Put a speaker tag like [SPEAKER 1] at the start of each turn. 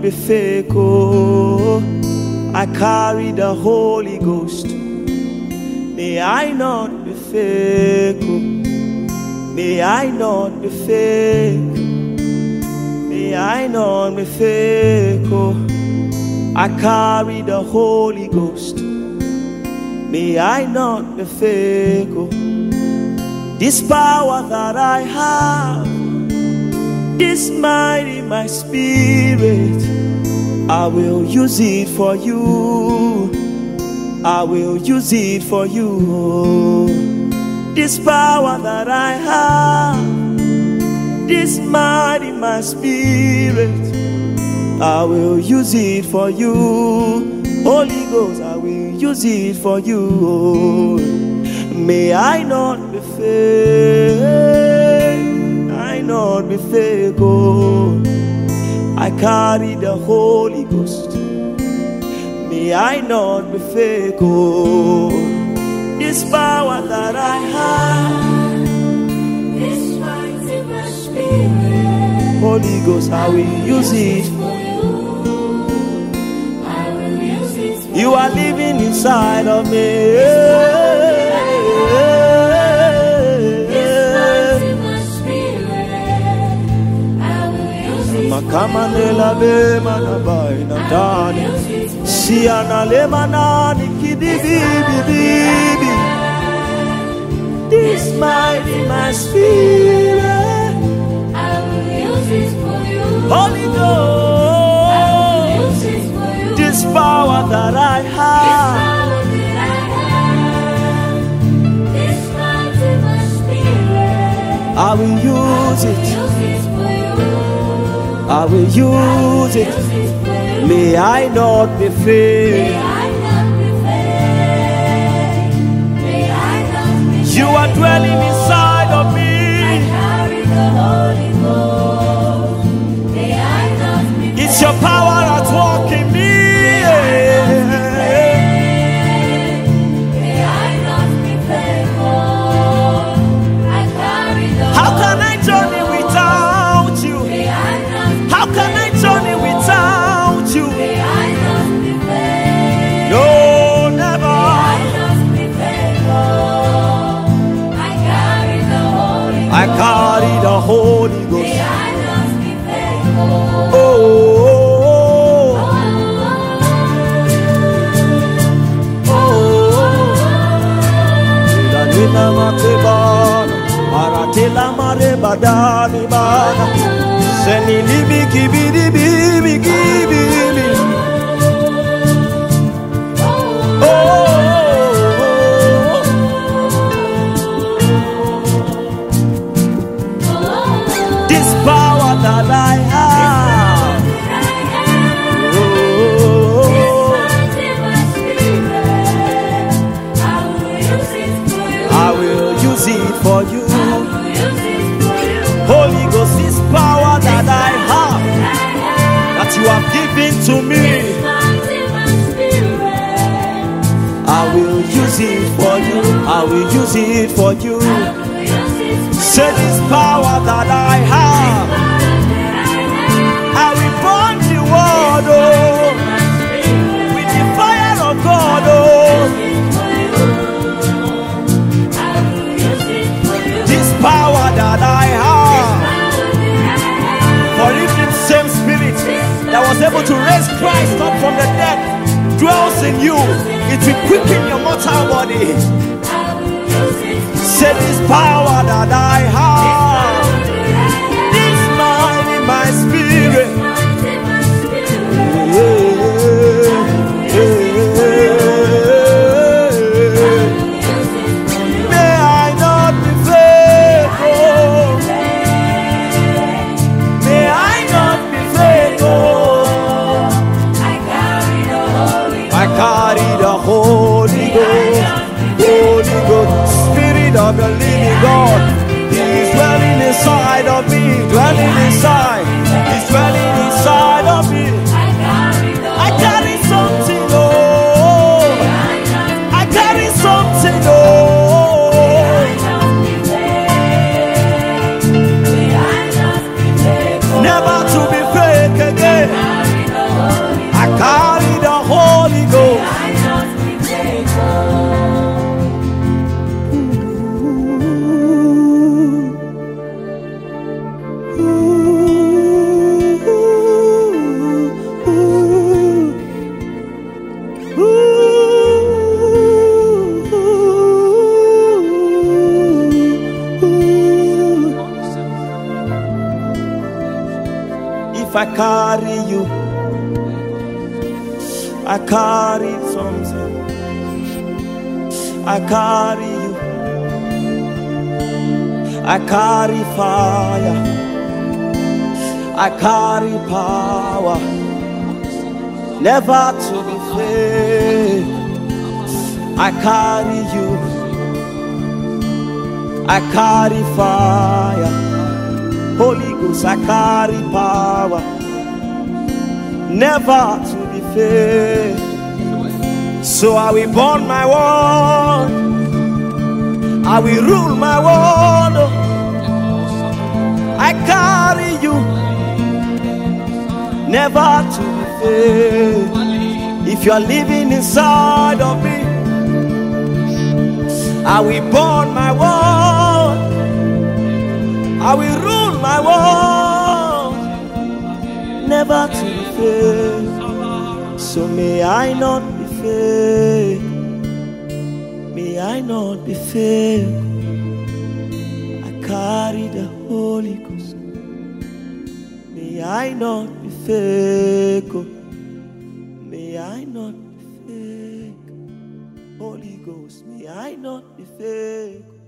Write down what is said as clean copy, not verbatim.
[SPEAKER 1] be fake, oh. I carry the Holy Ghost. May I not be fake, oh. May I not be fake. May I not be fake, oh. I carry the Holy Ghost. May I not be fake, oh. This power that I have, this might in my spirit, I will use it for you. I will use it for you. This power that I have, this might in my spirit, I will use it for you. Holy Ghost, I will use it for you. May I not be fake, I not be fake, oh. I carry the Holy Ghost. May I not be fake, oh. This power that I have, this fight in my spirit, Holy Ghost, I will use it for you. I will use it for you. Are living inside of me. Makamanela be manabai natani, siana le manani kidibi bibi. This might in my spirit, I will use it for you. Holy Ghost, I will use it for you. This power that I have, this might in my spirit, I will use it. I will use it. May I not be fake. You are dwelling inside of me. It's your power at work in me. How can I journey without you? How can I journey without you? No, never. I carry the Holy Ghost. Oh, this power that I have, I will use it for you. Holy Ghost, this power that I have, that you have given to me, I will use it for you. I will use it for you. Say this power that I have, I will burn the world, oh, with the fire of God, oh. This power that I have, for if the same spirit that was able to raise Christ up from the dead dwells in you, it will quicken your mortal body. Say this power that I have, this mind in my spirit, may I not be faithful. May I not be faithful. I carry the Holy Ghost. Holy Ghost, Spirit of the living God, He is dwelling inside of me, dwelling inside, He's dwelling inside of me. I carry something, oh, I carry something, oh. Never to be fake again. carry you. I carry something. I carry you. I carry fire. I carry power. Never to be fake. I carry you. I carry fire. Holy Ghost, I carry power. Never to be fake. So I will burn my world. I will rule my world. I carry you. Never to be fake. If you are living inside of me, I will burn my world. I will rule my world. Never to be fake. So may I not be fake. May I not be fake. I carry the Holy Ghost. May I not be fake. May I not be fake. Holy Ghost, may I not be fake.